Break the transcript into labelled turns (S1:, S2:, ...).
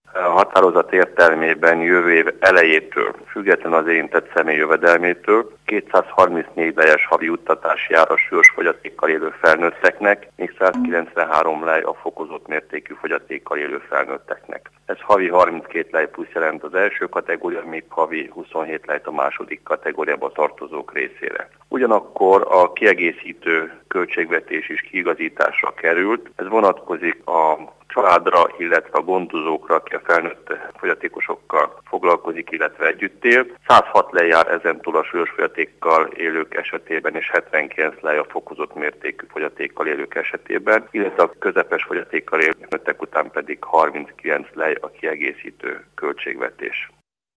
S1: A határozat értelmében jövő év elejétől, független az érintett személy jövedelmétől 234 lejes havi juttatás jár a súlyos fogyatékkal élő felnőtteknek, még 193 lej a fokozott mértékű fogyatékkal élő felnőtteknek. Ez havi 32 lej plusz jelent az első kategória, még havi 27 lejt a második kategóriába tartozók részére. Ugyanakkor a kiegészítő költségvetés is kiigazításra került. Ez vonatkozik a családra, illetve a gondozókra, aki a felnőtt fogyatékosokkal foglalkozik, illetve együtt él. 106 lej jár ezentúl a súlyos fogyatékkal élők esetében, és 79 lej a fokozott mértékű fogyatékkal élők esetében, illetve a közepes fogyatékkal élők után pedig 39 lej a kiegészítő költségvetés.